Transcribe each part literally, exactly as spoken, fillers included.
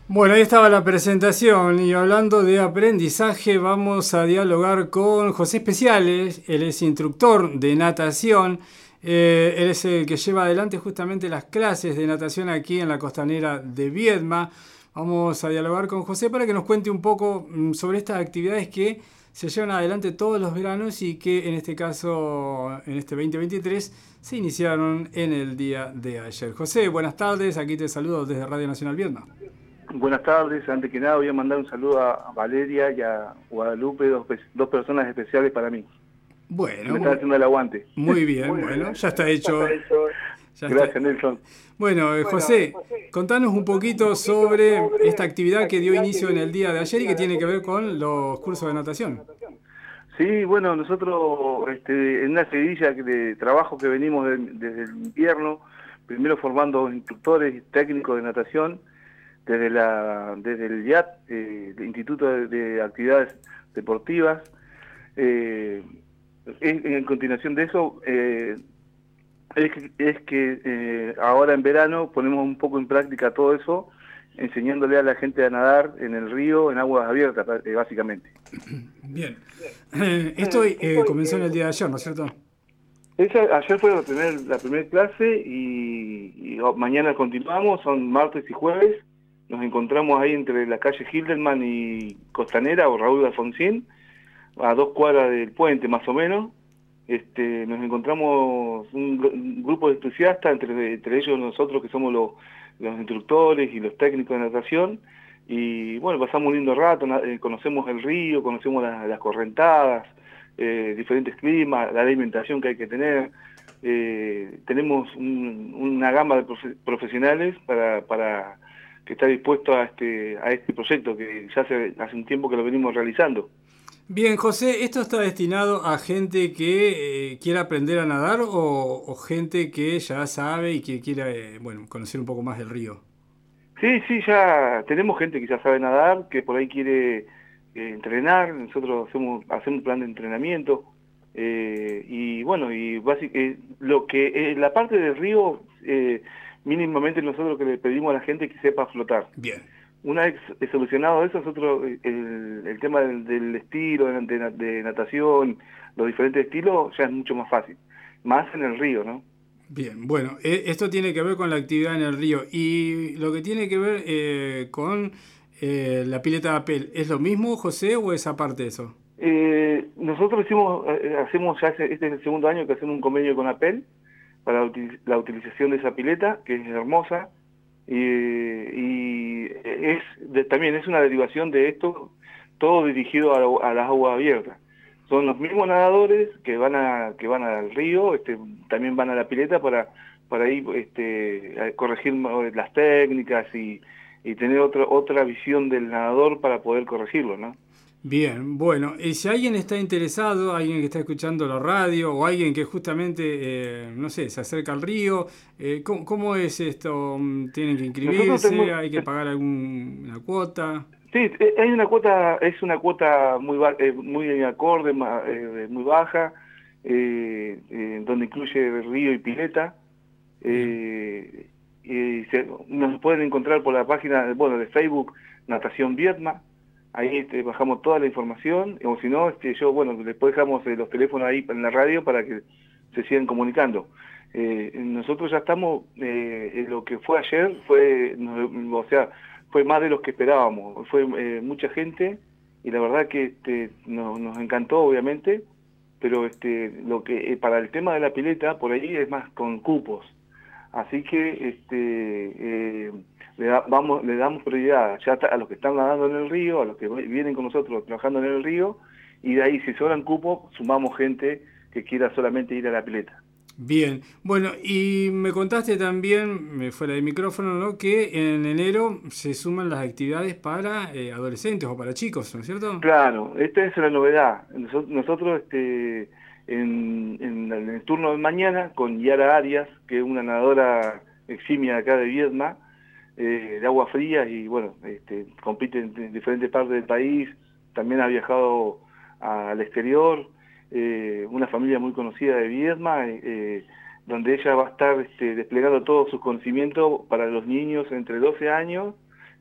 Bueno, ahí estaba la presentación y hablando de aprendizaje vamos a dialogar con José Especiales, él es instructor de natación, eh, él es el que lleva adelante justamente las clases de natación aquí en la costanera de Viedma. Vamos a dialogar con José para que nos cuente un poco mm, sobre estas actividades que se llevan adelante todos los veranos y que en este caso, en este dos mil veintitrés, se iniciaron en el día de ayer. José, buenas tardes, aquí te saludo desde Radio Nacional Viedma. Buenas tardes, antes que nada voy a mandar un saludo a Valeria y a Guadalupe, dos, dos personas especiales para mí, que Bueno, me están muy, haciendo el aguante. muy bien, Muy bueno, bien, ya está ya está hecho. hecho. Ya está. Gracias, Nelson. Bueno, eh, Bueno, José, José, contanos un contanos un poquito poquito sobre esta sobre esta actividad que dio actividad que inicio en dio el día inicio de en el ayer y día que de tiene que ayer y ver que tiene que con ver con los cursos de los cursos de natación. natación. Sí, bueno, nosotros este, en una seguidilla de trabajo que venimos de- desde el invierno, primero formando instructores y técnicos de natación, desde la desde el I A T, eh, el Instituto de, de Actividades Deportivas. Eh, en, en continuación de eso, eh, es que, es que eh, ahora en verano ponemos un poco en práctica todo eso, enseñándole a la gente a nadar en el río, en aguas abiertas, eh, básicamente. Bien. Eh, esto eh, comenzó en el día de ayer, ¿no es cierto? Esa, ayer fue la primera la primer clase y, y mañana continuamos, son martes y jueves. Nos encontramos ahí entre la calle Hilderman y Costanera o Raúl de Alfonsín, a dos cuadras del puente más o menos. Este, nos encontramos un, un grupo de entusiastas, entre, entre ellos nosotros que somos los, los instructores y los técnicos de natación, y bueno, pasamos un lindo rato, eh, conocemos el río, conocemos la, las correntadas, eh, diferentes climas, la alimentación que hay que tener. Eh, tenemos un, una gama de profe profesionales para, para que está dispuesto a este, a este proyecto que ya hace, hace un tiempo que lo venimos realizando. Bien, José, ¿esto está destinado a gente que eh, quiera aprender a nadar o, o gente que ya sabe y que quiera, eh, bueno, conocer un poco más del río? Sí, sí, ya tenemos gente que ya sabe nadar, que por ahí quiere eh, entrenar, nosotros hacemos, hacemos un plan de entrenamiento, eh, y bueno, y básicamente lo que eh, la parte del río, eh, mínimamente nosotros que le pedimos a la gente que sepa flotar. Bien. Una vez solucionado eso, nosotros eh, el, el tema del, del estilo de, de, de natación, los diferentes estilos, ya es mucho más fácil, más en el río, ¿no? Bien, bueno, eh, esto tiene que ver con la actividad en el río y lo que tiene que ver eh, con eh, la pileta de apel, ¿es lo mismo, José, o es aparte eso? Eh, nosotros hicimos, eh, hacemos ya, este es el segundo año que hacemos un convenio con Apel para la, util la utilización de esa pileta, que es hermosa, y, y es de, también es una derivación de esto, todo dirigido a, la, a las aguas abiertas. Son los mismos nadadores que van a que van al río, este, también van a la pileta para para ir este, a corregir las técnicas y, y tener otra otra visión del nadador para poder corregirlo, ¿no? Bien, bueno, y si alguien está interesado, alguien que está escuchando la radio o alguien que justamente, eh, no sé, se acerca al río, eh, ¿cómo, cómo es esto? Mm, ¿Tienen que Nosotros inscribirse? tenemos, ¿Hay que pagar alguna cuota? sí, eh, hay una cuota, es una cuota muy ba- eh, muy acorde, ma- eh, muy baja, eh, eh, donde incluye río y pileta. Bien. Eh, y se- nos pueden encontrar por la página, bueno, de Facebook Natación Viedma. Ahí este, bajamos toda la información, o si no, este, yo, bueno, después dejamos eh, los teléfonos ahí en la radio para que se sigan comunicando. Eh, nosotros ya estamos, eh, en lo que fue ayer, fue, no, o sea, fue más de los que esperábamos, fue eh, mucha gente y la verdad que este, no, nos encantó, obviamente, pero este, lo que eh, para el tema de la pileta, por ahí es más con cupos. Así que este, eh, le, da, vamos, le damos prioridad ya a los que están nadando en el río, a los que vienen con nosotros trabajando en el río, y de ahí si sobran cupos, sumamos gente que quiera solamente ir a la pileta. Bien, bueno, y me contaste también, me fuera del micrófono, ¿no? Que en enero se suman las actividades para eh, adolescentes o para chicos, ¿no es cierto? Claro, esta es la novedad. Nosotros, nosotros este, en, en el turno de mañana, con Yara Arias, que es una nadadora eximia de acá de Viedma, eh, de agua fría y bueno, este, compite en, en diferentes partes del país, también ha viajado a- al exterior, eh, una familia muy conocida de Viedma, eh, eh, donde ella va a estar este, desplegando todos sus conocimientos para los niños entre doce años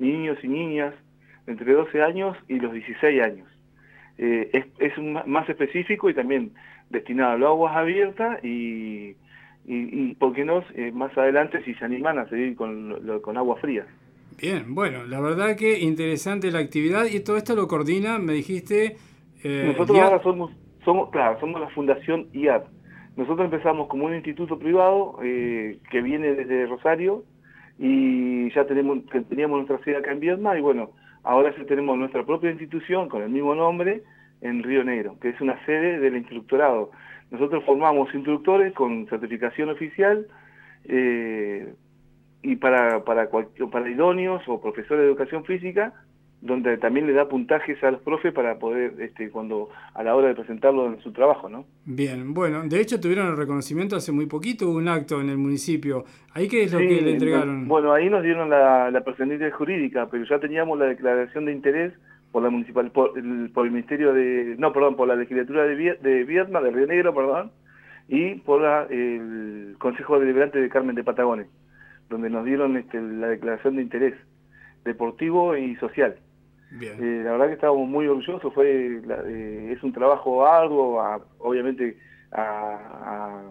niños y niñas entre doce años y los dieciséis años. Eh, es es un, más específico y también destinado a las aguas abiertas y, y, y ¿por qué no? Eh, más adelante si se animan a seguir con, lo, con agua fría. Bien, bueno, la verdad que interesante la actividad y todo esto lo coordina, me dijiste, eh, el Nosotros I A D. ahora somos, somos, claro, somos la Fundación I A D. Nosotros empezamos como un instituto privado eh, que viene desde Rosario y ya tenemos teníamos nuestra sede acá en Viedma y bueno, ahora ya tenemos nuestra propia institución con el mismo nombre en Río Negro, que es una sede del instructorado. Nosotros formamos instructores con certificación oficial eh, y para, para, para idóneos o profesores de educación física, donde también le da puntajes a los profes para poder, este, cuando a la hora de presentarlo en su trabajo, ¿no? Bien, bueno, de hecho tuvieron el reconocimiento hace muy poquito, hubo un acto en el municipio. ¿Ahí qué es lo Sí, que le entregaron? bueno, ahí nos dieron la, la personalidad jurídica, pero ya teníamos la declaración de interés por la municipal, por el, por el Ministerio de, no, perdón, por la legislatura de, Vied, de Viedma, de Río Negro, perdón, y por la, el Consejo Deliberante de Carmen de Patagones, donde nos dieron este, la declaración de interés deportivo y social. Bien. Eh, la verdad que estábamos muy orgullosos, fue la, eh, es un trabajo arduo, a, obviamente, a, a,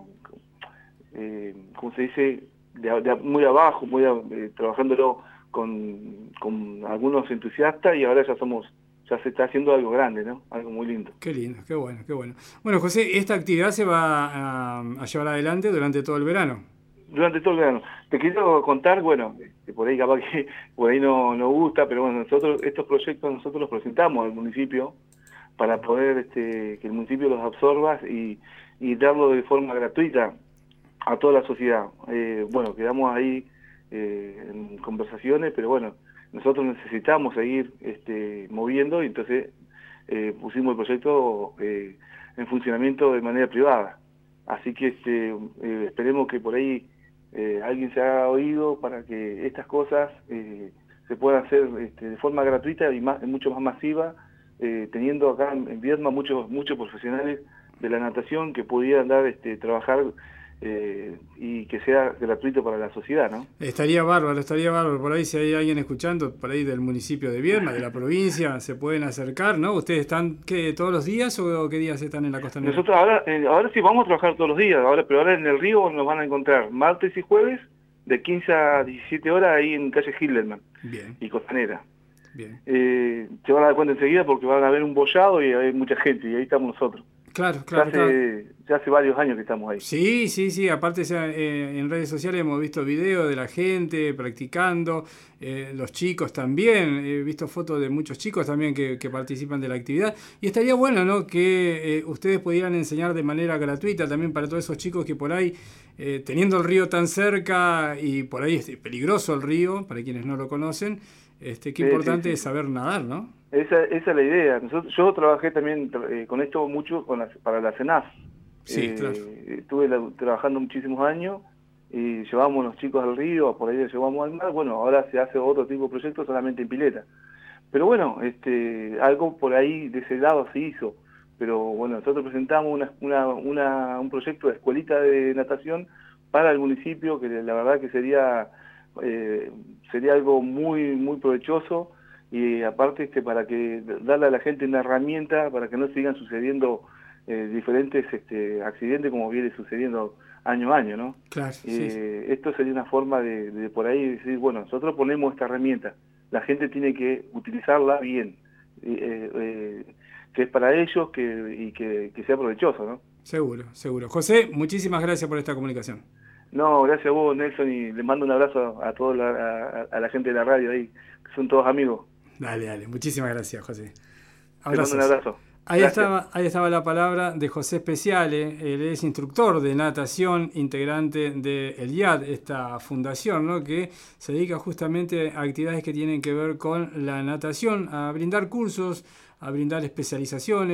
eh, ¿cómo se dice? De, de muy abajo, muy a, eh, trabajándolo con, con algunos entusiastas y ahora ya somos, ya se está haciendo algo grande, ¿no? Algo muy lindo. Qué lindo, qué bueno, qué bueno. Bueno, José, esta actividad se va a, a llevar adelante durante todo el verano. Durante todo el verano. Te quiero contar, bueno, que por ahí capaz que por ahí no nos gusta, pero bueno, nosotros estos proyectos nosotros los presentamos al municipio para poder este, que el municipio los absorba y, y darlo de forma gratuita a toda la sociedad. Eh, bueno, quedamos ahí eh, en conversaciones, pero bueno, nosotros necesitamos seguir este, moviendo y entonces eh, pusimos el proyecto eh, en funcionamiento de manera privada. Así que este, eh, esperemos que por ahí eh, alguien se haga oído para que estas cosas eh, se puedan hacer este, de forma gratuita y más, mucho más masiva, eh, teniendo acá en, en Viedma muchos muchos profesionales de la natación que pudieran dar este, trabajar eh, y que sea gratuito para la sociedad, ¿no? Estaría bárbaro, estaría bárbaro. Por ahí si hay alguien escuchando, por ahí del municipio de Viedma, de la provincia, se pueden acercar, ¿no? ¿Ustedes están qué, todos los días o qué días están en la costanera? Nosotros ahora, eh, ahora sí vamos a trabajar todos los días, ahora, pero ahora en el río nos van a encontrar martes y jueves de quince a diecisiete horas ahí en calle Hilderman. Bien. Y Costanera. Bien. Eh, se van a dar cuenta enseguida porque van a haber un bollado y hay mucha gente y ahí estamos nosotros. Claro, claro. Ya hace, claro. ya hace varios años que estamos ahí. Sí, sí, sí. Aparte eh, en redes sociales hemos visto videos de la gente practicando, eh, los chicos también. He visto fotos de muchos chicos también que, que participan de la actividad. Y estaría bueno, ¿no?, que eh, ustedes pudieran enseñar de manera gratuita también para todos esos chicos que por ahí, eh, teniendo el río tan cerca y por ahí es peligroso el río, para quienes no lo conocen, este, qué sí, importante sí, sí. es saber nadar, ¿no? Esa, esa es la idea. Nosotros, yo trabajé también eh, con esto mucho con la, para la CENAF. Sí, eh, claro. Estuve la, trabajando muchísimos años y llevamos los chicos al río, por ahí los llevamos al mar. Bueno, ahora se hace otro tipo de proyecto solamente en pileta. Pero bueno, este, algo por ahí de ese lado se hizo. Pero bueno, nosotros presentamos una, una, una, un proyecto de escuelita de natación para el municipio que la verdad que sería, eh, sería algo muy, muy provechoso. Y aparte este para que darle a la gente una herramienta para que no sigan sucediendo eh, diferentes este, accidentes como viene sucediendo año a año, ¿no? Claro, eh, sí. Esto sería una forma de, de por ahí decir, bueno, nosotros ponemos esta herramienta, la gente tiene que utilizarla bien, eh, eh, que es para ellos que, y que, que sea provechoso, ¿no? Seguro, seguro. José, muchísimas gracias por esta comunicación. No, gracias a vos, Nelson, y le mando un abrazo a toda la, a, a la gente de la radio ahí, que son todos amigos. Dale, dale. Muchísimas gracias, José. Abrazos. Te mando un abrazo. Ahí estaba, ahí estaba la palabra de José Speciale. Él es instructor de natación, integrante de el I A D, esta fundación, ¿no?, que se dedica justamente a actividades que tienen que ver con la natación, a brindar cursos, a brindar especializaciones.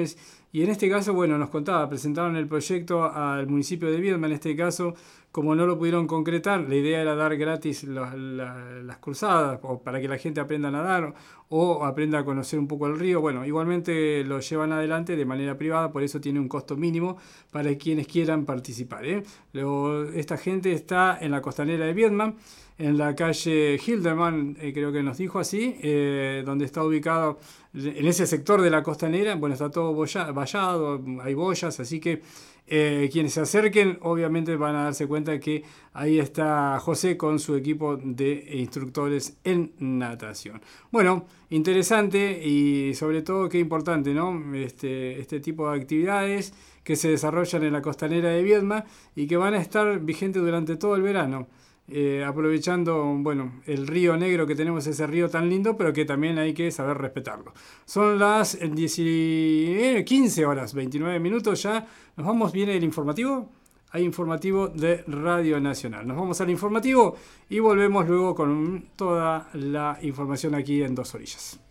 Y en este caso, bueno, nos contaba, presentaron el proyecto al municipio de Viedma. En este caso, como no lo pudieron concretar, la idea era dar gratis los, la, las cruzadas o para que la gente aprenda a nadar o aprenda a conocer un poco el río. Bueno, igualmente lo llevan adelante de manera privada, por eso tiene un costo mínimo para quienes quieran participar, ¿eh? Luego, esta gente está en la costanera de Viedma, en la calle Hildeman, eh, creo que nos dijo así, eh, donde está ubicado en ese sector de la costanera. Bueno, está todo boya, vallado, hay boyas, así que eh, quienes se acerquen obviamente van a darse cuenta que ahí está José con su equipo de instructores en natación. Bueno, interesante y sobre todo qué importante, ¿no? Este, este tipo de actividades que se desarrollan en la costanera de Viedma y que van a estar vigentes durante todo el verano. Eh, aprovechando, bueno, el río Negro, que tenemos ese río tan lindo, pero que también hay que saber respetarlo. Son las quince horas, veintinueve minutos ya. Nos vamos, viene el informativo. Hay informativo de Radio Nacional. Nos vamos al informativo y volvemos luego con toda la información aquí en Dos Orillas.